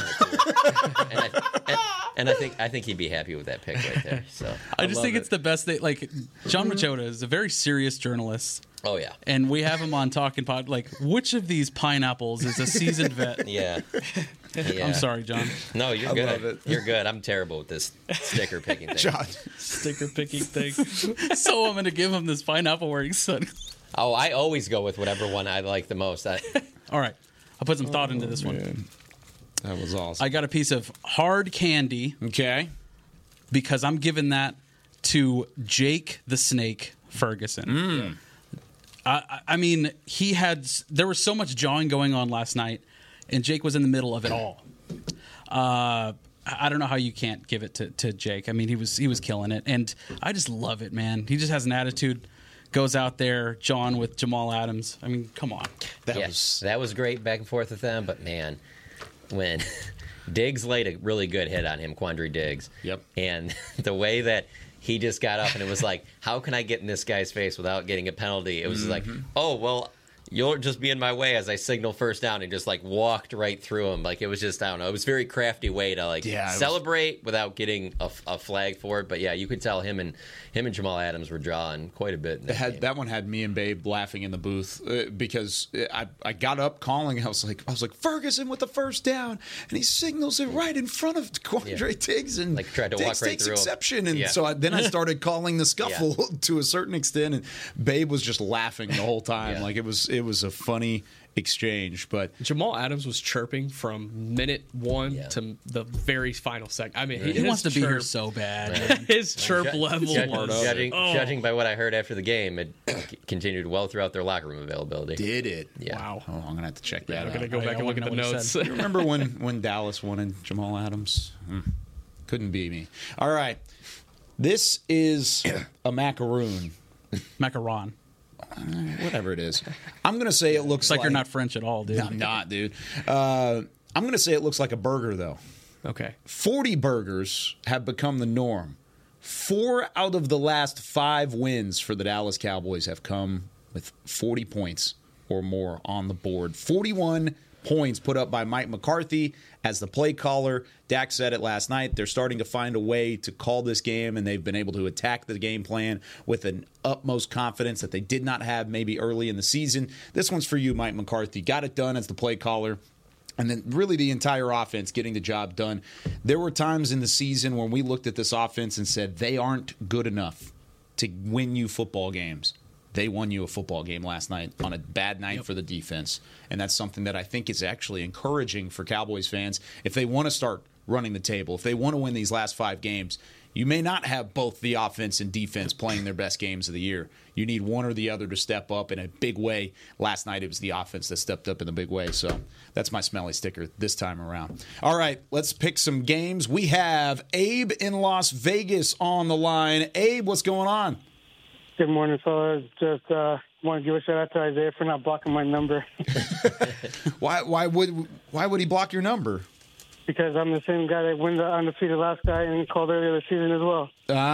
F: And I think he'd be happy with that pick right there. So
B: I just think it's the best thing. Like John Machota is a very serious journalist.
F: Oh yeah,
B: and we have him on Talking Pod. Like, which of these pineapples is a seasoned vet?
F: Yeah.
B: I'm sorry, John.
F: No, you're
C: I
F: good.
C: love it.
F: You're good. I'm terrible with this sticker picking thing.
C: John.
E: Sticker picking thing.
B: So I'm going to give him this pineapple wearing sunglasses.
F: Oh, I always go with whatever one I like the most.
B: All right. I'll put some thought into this one.
C: That was awesome.
B: I got a piece of hard candy.
C: Okay.
B: Because I'm giving that to Jake the Snake Ferguson. I mean, there was so much jawing going on last night, and Jake was in the middle of it all. I don't know how you can't give it to Jake. I mean, he was killing it, and I just love it, man. He just has an attitude. Goes out there, John with Jamal Adams. I mean, come on.
F: That was great back and forth with them, but man, when Diggs laid a really good hit on him, Quandre Diggs.
C: Yep.
F: And the way that he just got up and it was like, how can I get in this guy's face without getting a penalty? It was like, oh, well, you'll just be in my way as I signal first down, and just like walked right through him. Like it was just, I don't know. It was a very crafty way to celebrate without getting a flag for it. But yeah, you could tell him and Jamal Adams were drawing quite a bit.
C: That one had me and Babe laughing in the booth because I got up calling. I was like Ferguson with the first down, and he signals it right in front of Quandre Diggs, and
F: like tried to
C: Diggs
F: walk right
C: takes
F: through
C: exception.
F: him.
C: And so then I started calling the scuffle to a certain extent, and Babe was just laughing the whole time. Like it was a funny exchange. But
E: Jamal Adams was chirping from minute 1 to the very final second. I mean,
B: he wants to be here so bad.
E: His chirp level was
F: judging by what I heard after the game, it continued well throughout their locker room availability.
C: Did it?
F: Yeah.
E: Wow.
C: Oh, I'm gonna have to check that out.
E: I'm gonna go back and look at the notes.
C: You remember when Dallas wanted Jamal Adams? Couldn't be me. All right. This is a macaroon.
B: Macaron.
C: Whatever it is. I'm going to say it looks
B: like you're not French at all, dude.
C: No, I'm not, dude. I'm going to say it looks like a burger, though.
E: Okay.
C: 40 burgers have become the norm. 4 out of the last 5 wins for the Dallas Cowboys have come with 40 points or more on the board. 41 points put up by Mike McCarthy as the play caller. Dak said it last night. They're starting to find a way to call this game, and they've been able to attack the game plan with an utmost confidence that they did not have maybe early in the season. This one's for you, Mike McCarthy. Got it done as the play caller. And then really the entire offense getting the job done. There were times in the season when we looked at this offense and said they aren't good enough to win you football games. They won you a football game last night on a bad night for the defense. And that's something that I think is actually encouraging for Cowboys fans. If they want to start running the table, if they want to win these last 5 games, you may not have both the offense and defense playing their best games of the year. You need one or the other to step up in a big way. Last night it was the offense that stepped up in a big way. So that's my smelly sticker this time around. All right, let's pick some games. We have Abe in Las Vegas on the line. Abe, what's going on?
R: Good morning, fellas. Just want to give a shout out to Isaiah for not blocking my number.
C: Why would he block your number?
R: Because I'm the same guy that won the undefeated last guy and called earlier this season as well.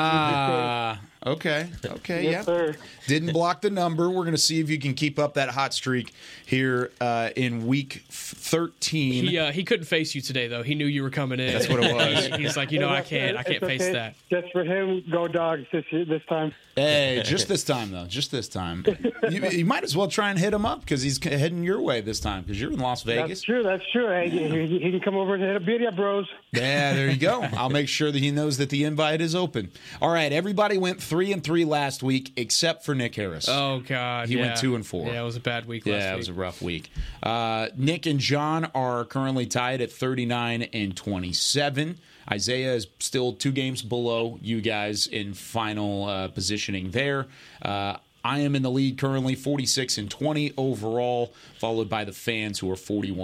C: Okay.
R: Yes, sir.
C: Didn't block the number. We're going to see if you can keep up that hot streak here in week 13.
E: He couldn't face you today, though. He knew you were coming in.
C: That's what it was.
E: He's like, I can't face that.
R: Just for him, go Dogs this time.
C: Hey, just this time, though. Just this time. You might as well try and hit him up because he's heading your way this time because you're in Las Vegas.
R: That's true. Hey, he can come over and hit a beat up, bros.
C: Yeah, there you go. I'll make sure that he knows that the invite is open. All right, everybody went 3-3 last week except for Nick Harris.
E: Oh, God.
C: He went 2-4.
E: Yeah, it was a bad week last week.
C: Yeah, it was a rough week. Nick and John are currently tied at 39 and 27. Isaiah is still 2 games below you guys in final positioning there. I am in the lead currently, 46-20 overall, followed by the fans who are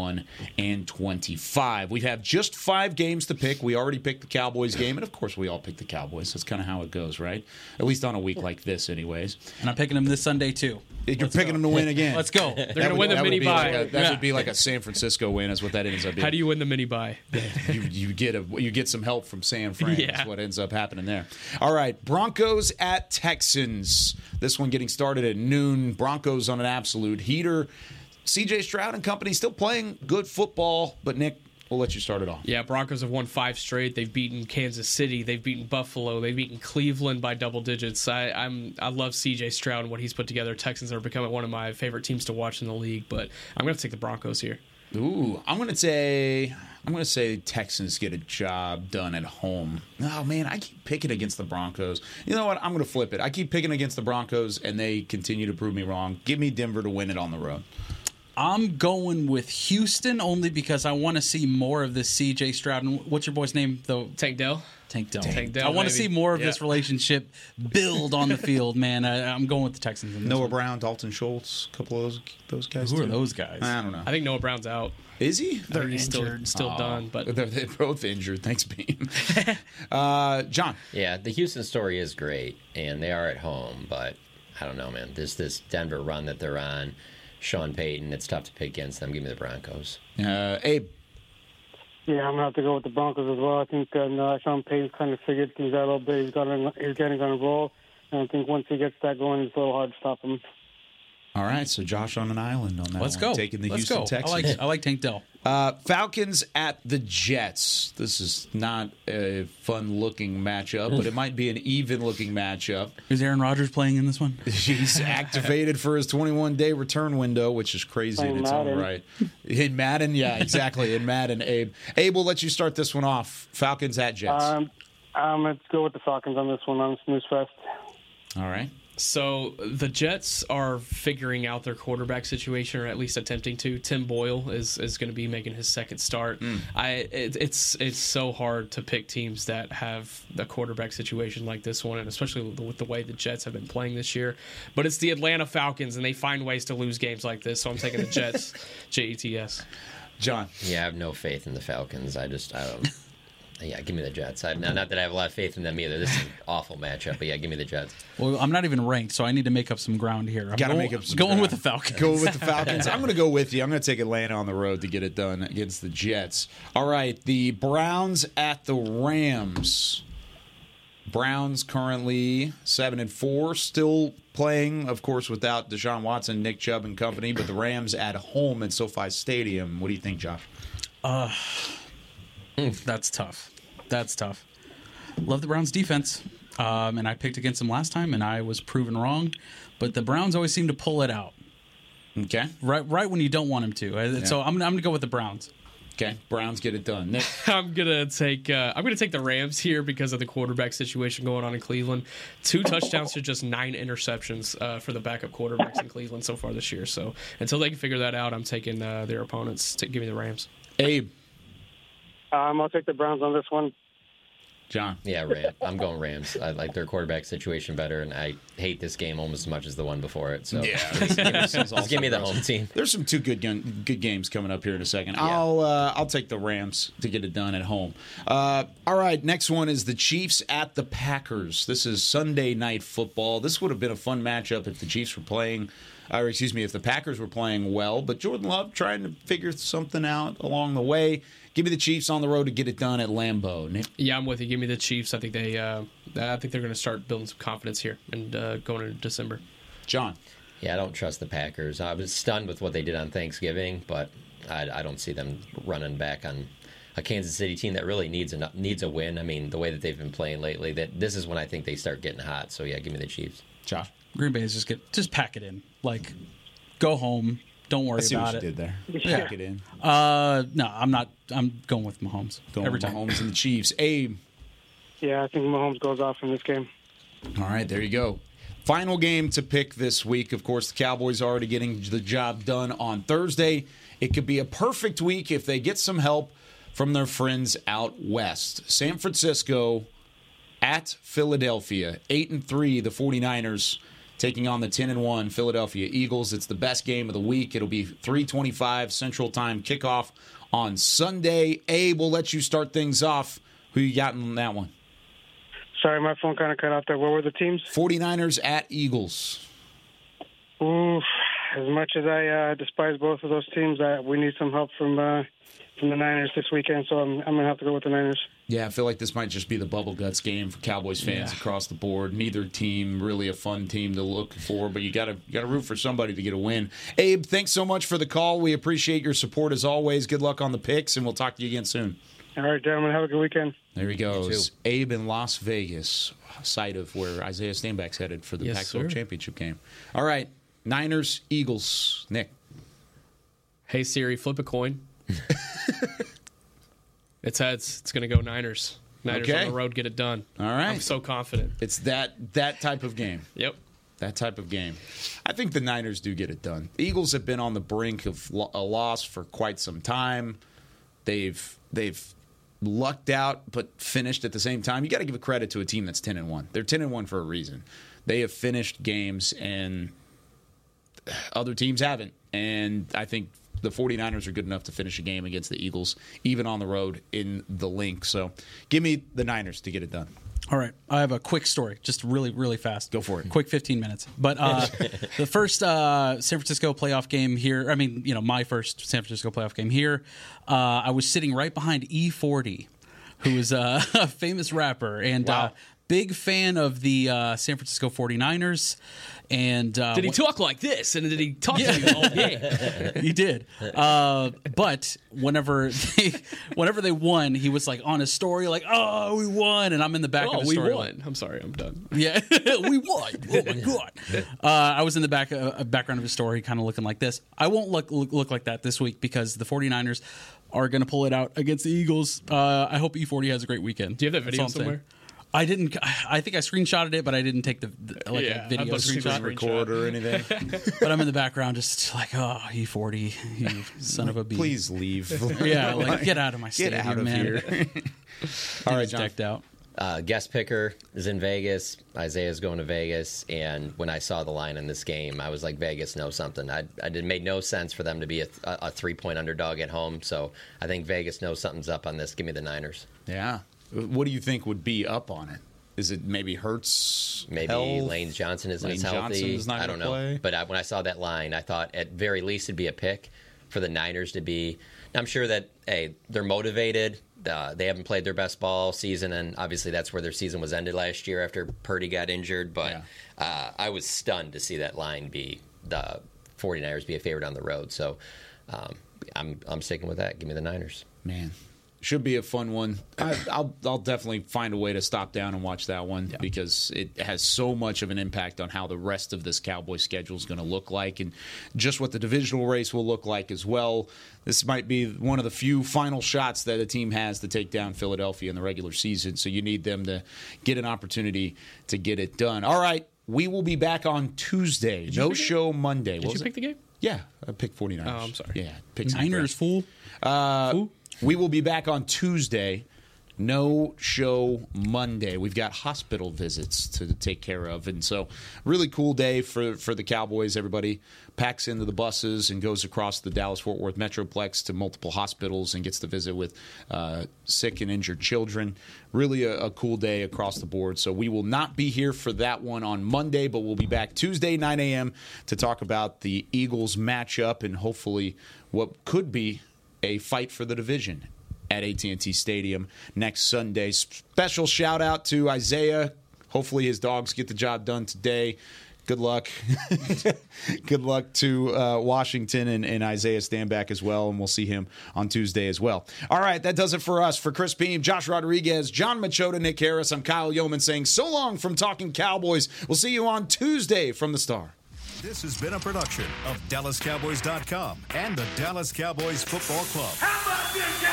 C: 41-25. We have just 5 games to pick. We already picked the Cowboys game, and of course we all picked the Cowboys. That's kind of how it goes, right? At least on a week like this anyways.
B: And I'm picking them this Sunday, too.
C: You're picking them to win again.
B: Let's go.
E: They're going to win the mini bye.
C: That would be like a San Francisco win is what that ends up being.
E: How do you win the mini bye?
C: You get some help from San Fran.
E: Yeah.
C: That's what ends up happening there. All right, Broncos at Texans. This one getting started at noon. Broncos on an absolute heater. C.J. Stroud and company still playing good football, but Nick, we'll let you start it off.
E: Yeah, Broncos have won 5 straight. They've beaten Kansas City. They've beaten Buffalo. They've beaten Cleveland by double digits. I love C.J. Stroud and what he's put together. Texans are becoming one of my favorite teams to watch in the league, but I'm going to take the Broncos here.
C: Ooh, I'm going to say Texans get a job done at home. Oh, man, I keep picking against the Broncos. You know what? I'm going to flip it. I keep picking against the Broncos, and they continue to prove me wrong. Give me Denver to win it on the road.
B: I'm going with Houston only because I want to see more of this C.J. Stroud. And what's your boy's name, though?
E: Tank Dell.
B: I want to see more of this relationship build on the field, man. I'm going with the Texans. In this
C: Noah
B: one.
C: Brown, Dalton Schultz, a couple of those guys.
B: Who are those guys?
C: I don't know.
E: I think Noah Brown's out.
C: Is he?
E: He's still done, but
C: they're both injured. Thanks, Bean. John.
F: Yeah, the Houston story is great, and they are at home, but I don't know, man. This Denver run that they're on, Sean Payton, it's tough to pick against them. Give me the Broncos.
C: Abe.
R: Yeah, I'm going to have to go with the Broncos as well. I think Sean Payton's kind of figured things out a little bit. He's getting on a roll. And I think once he gets that going, it's a little hard to stop him.
C: All right, so Josh on an island on that
B: Let's
C: one.
B: go.
C: Taking the
B: Let's
C: Houston
B: go.
C: Texans.
B: I like Tank Dell.
C: Falcons at the Jets. This is not a fun-looking matchup, but it might be an even-looking matchup.
B: Is Aaron Rodgers playing in this one?
C: He's activated for his 21-day return window, which is crazy in its own right. In Madden, yeah, exactly. In Madden, Abe. Abe, we'll let you start this one off. Falcons at Jets.
R: Let's go with the Falcons on this one. On Snooze Fest.
C: All right.
E: So the Jets are figuring out their quarterback situation, or at least attempting to. Tim Boyle is going to be making his second start. It's so hard to pick teams that have the quarterback situation like this one, and especially with the way the Jets have been playing this year. But it's the Atlanta Falcons, and they find ways to lose games like this. So I'm taking the Jets. Jets.
C: John.
F: Yeah, I have no faith in the Falcons. I don't. Yeah, give me the Jets. Not that I have a lot of faith in them either. This is an awful matchup, but yeah, give me the Jets.
B: Well, I'm not even ranked, so I need to make up some ground here.
C: Got to make up some
B: going
C: ground.
B: with the Falcons.
C: Go with the Falcons. I'm going to go with you. I'm going to take Atlanta on the road to get it done against the Jets. All right, the Browns at the Rams. Browns currently 7-4, still playing, of course, without Deshaun Watson, Nick Chubb, and company, but the Rams at home at SoFi Stadium. What do you think, Josh?
B: That's tough. Love the Browns' defense, and I picked against them last time, and I was proven wrong. But the Browns always seem to pull it out.
C: Okay,
B: right when you don't want them to.
C: Yeah.
B: So I'm going to go with the Browns.
C: Okay, Browns get it done. Nick?
E: I'm gonna take the Rams here because of the quarterback situation going on in Cleveland. 2 touchdowns to just 9 interceptions for the backup quarterbacks in Cleveland so far this year. So until they can figure that out, I'm taking their opponents. Give me the Rams.
C: Abe.
R: I'll take the Browns on this one.
C: John.
F: Yeah, I'm going Rams. I like their quarterback situation better, and I hate this game almost as much as the one before it. So
C: yeah,
F: just give me the home team.
C: There's some good games coming up here in a second.
F: Yeah.
C: I'll take the Rams to get it done at home. All right, next one is the Chiefs at the Packers. This is Sunday Night Football. This would have been a fun matchup if the Chiefs were playing. If the Packers were playing well, but Jordan Love trying to figure something out along the way. Give me the Chiefs on the road to get it done at Lambeau. Nick?
E: Yeah, I'm with you. Give me the Chiefs. I think they're going to start building some confidence here and going into December.
C: John.
F: Yeah, I don't trust the Packers. I was stunned with what they did on Thanksgiving, but I don't see them running back on a Kansas City team that really needs a win. I mean, the way that they've been playing lately, this is when I think they start getting hot. So yeah, give me the Chiefs.
C: Josh.
B: Green Bay is just pack it in. Like, go home. Don't worry about
C: what
B: it.
C: You did there.
B: Yeah.
C: Pack it in.
B: No, I'm not. I'm going with Mahomes. Every time.
C: Mahomes and the Chiefs. Abe.
R: Yeah, I think Mahomes goes off in this game.
C: All right, there you go. Final game to pick this week. Of course, the Cowboys are already getting the job done on Thursday. It could be a perfect week if they get some help from their friends out west. San Francisco at Philadelphia. 8-3, the 49ers taking on the 10-1 Philadelphia Eagles. It's the best game of the week. It'll be 3:25 Central Time kickoff on Sunday. Abe, we'll let you start things off. Who you got in that one?
R: Sorry, my phone kind of cut out there. What were the teams?
C: 49ers at Eagles.
R: Oof. As much as I despise both of those teams, we need some help from the Niners this weekend, so I'm going to have to go with the Niners.
C: Yeah, I feel like this might just be the bubble guts game for Cowboys fans across the board. Neither team really a fun team to look for, but you got to root for somebody to get a win. Abe, thanks so much for the call. We appreciate your support as always. Good luck on the picks, and we'll talk to you again soon.
R: All right, gentlemen, have a good weekend.
C: There he goes. Abe in Las Vegas, site of where Isaiah Stanback's headed for the Pac-12 championship game. All right, Niners, Eagles. Nick.
E: Hey, Siri, flip a coin. It's heads. It's going to go Niners. Niners on the road, get it done.
C: All right.
E: I'm so confident.
C: It's that type of game.
E: Yep.
C: That type of game. I think the Niners do get it done. The Eagles have been on the brink of a loss for quite some time. They've lucked out but finished at the same time. You got to give a credit to a team that's 10-1. They're 10-1 for a reason. They have finished games and other teams haven't. And I think the 49ers are good enough to finish a game against the Eagles, even on the road in the Link. So give me the Niners to get it done.
B: All right. I have a quick story, just really, really fast.
C: Go for it.
B: Quick 15 minutes. But the first San Francisco playoff game here, my first San Francisco playoff game here, I was sitting right behind E40, who is a famous rapper and big fan of the San Francisco 49ers. And
E: did he talk like this? And did he talk to you the whole game?
B: He did. But whenever they won, he was like on his story, like, "Oh, we won!" And I'm in the back of the story.
E: We won. I'm sorry, I'm done.
B: Yeah, we won. Oh my god! I was in the background of his story, kind of looking like this. I won't look like that this week because the 49ers are going to pull it out against the Eagles. I hope E40 has a great weekend.
E: Do you have that video somewhere?
B: I didn't. I think I screenshotted it, but I didn't take a video screenshot,
C: record or anything.
B: But I'm in the background, just like, oh, E40, you son of a bee.
C: Please leave.
B: Yeah, like get out of my stadium,
C: get out of
B: man.
C: Here. All right, John.
B: Decked out.
F: Guest picker is in Vegas. Isaiah's going to Vegas, and when I saw the line in this game, I was like, Vegas knows something. It made no sense for them to be a 3-point underdog at home, so I think Vegas knows something's up on this. Give me the Niners.
C: Yeah. What do you think would be up on it? Is it maybe Hurts?
F: Maybe Lane Johnson isn't as healthy. I don't know.
C: Play.
F: But when I saw that line, I thought at very least it'd be a pick for the Niners to be. I'm sure that, hey, they're motivated. They haven't played their best ball all season, and obviously that's where their season was ended last year after Purdy got injured. But I was stunned to see that line be the 49ers be a favorite on the road. So I'm sticking with that. Give me the Niners.
C: Man. Should be a fun one. I'll definitely find a way to stop down and watch that one because it has so much of an impact on how the rest of this Cowboys schedule is going to look like and just what the divisional race will look like as well. This might be one of the few final shots that a team has to take down Philadelphia in the regular season, so you need them to get an opportunity to get it done. All right, we will be back on Tuesday. No show Monday.
E: Did you pick the game?
C: Yeah, I picked 49ers.
E: Oh, I'm sorry.
C: Yeah, pick
B: Niners, fool.
C: We will be back on Tuesday. No show Monday. We've got hospital visits to take care of. And so really cool day for the Cowboys. Everybody packs into the buses and goes across the Dallas-Fort Worth Metroplex to multiple hospitals and gets to visit with sick and injured children. Really a cool day across the board. So we will not be here for that one on Monday, but we'll be back Tuesday, 9 a.m. to talk about the Eagles matchup and hopefully what could be a fight for the division at AT&T Stadium next Sunday. Special shout out to Isaiah. Hopefully his dogs get the job done today. Good luck. Good luck to Washington and Isaiah Stanback as well, and we'll see him on Tuesday as well. All right, that does it for us. For Chris Beam, Josh Rodriguez, John Machota, Nick Harris, I'm Kyle Yeoman saying so long from Talking Cowboys. We'll see you on Tuesday from the Star.
A: This has been a production of DallasCowboys.com and the Dallas Cowboys Football Club.
D: How about this,